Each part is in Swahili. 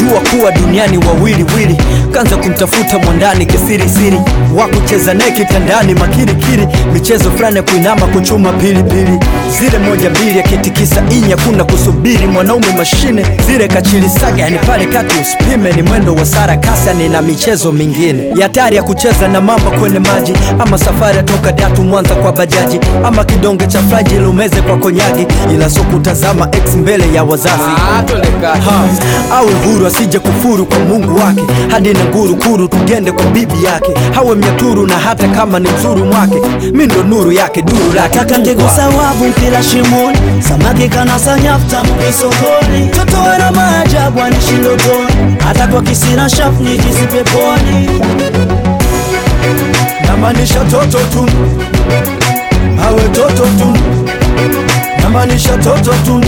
Kujua kuwa duniani wawili wili, kanza kumtafuta mwandani kisiri siri, wakucheza naye kitandani makirikiri, michezo fulani ya kuinama kuchuma pilipili, zile moja mbili akitikisa inya kuna kusubiri, mwanaume mashine zile kachili saga, yani pale kati usipime, ni mwendo wa sarakasi, ni na michezo mingine ya hatari ya kucheza na mamba kwenye maji, ama safari ya toka Datu Mwanza kwa bajaji, ama kidonge cha fraji lumeze kwa konyagi, ila so kutazama ex mbele ya wazazi. Awe huru asije kufuru kwa Mungu wake, hadi na nguru kuru tugende kwa bibi yake, hawe mnyaturu na hata kama ni mzuru mwake, mi ndo nuru yake duru lake. Taka ndego sawabu mpila shimoni, samaki kanasa nyafta mkisokoni, toto wana maajabu anishindotoni, hata kwa kisina shafu nijisi peponi. Namanisha toto tu, awe toto tu, namanisha toto tu.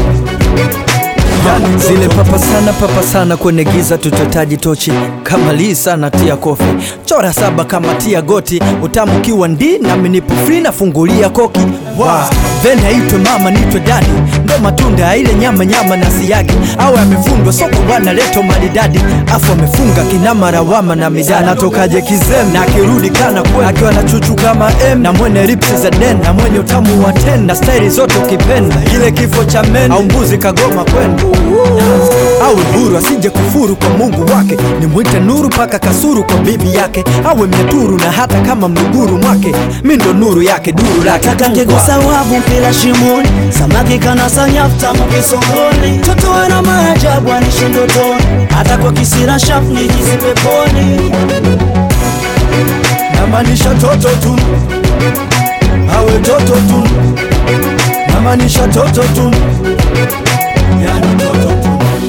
Zile papa sana kwenye giza, tutotaji tochi kama lii sana tia kofi, chora saba kama tia goti, utamu kiwa ndi na minipu free na fungulia koki. Vene haitwe mama nitwe dadi, ndo matunda ile nyama na siyagi, awe amefundwa soko wana leto maridadi, afu amefunga kinama rawama na midana, tokaje kizem na kirudi kana kwe, akiwa na chuchu kama M na mwene ripsi za den, na mwenye utamu wa ten na staili zote ukipenda, ile kifo cha men au mbuzi kagoma kwenda. Awe huru asije kufuru kwa Mungu wake, ni mwite nuru paka kasuru kwa bibi yake, awe mnyaturu na hata kama mnuguru mwake, mi ndo nuru yake duru lake. Taka ndego sawabu mpila shimoni, samaki kanasa nyafta mkisokoni, toto wana maajabu anishindotoni, hata kwa kisira shafu nijisi peponi. Namanisha toto tu, awe toto tu, namanisha toto tu, yani toto tu.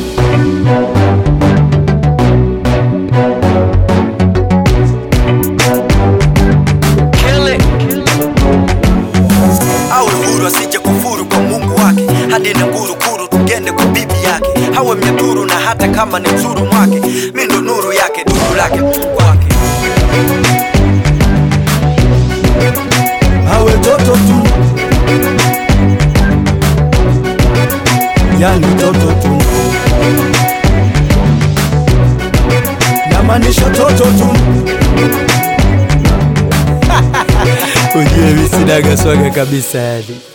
Awe huru asije kufuru kwa Mungu wake, hadi na nguru kuru tugende kwa bibi yake, hawe mnyaturu na hata kama ni mzuru mwake, mi ndo nuru yake duru lake Mungu wake. Awe toto tu, yani toto tu, namanisha toto tu. Ujue mimi sinaga swaga kabisa yani.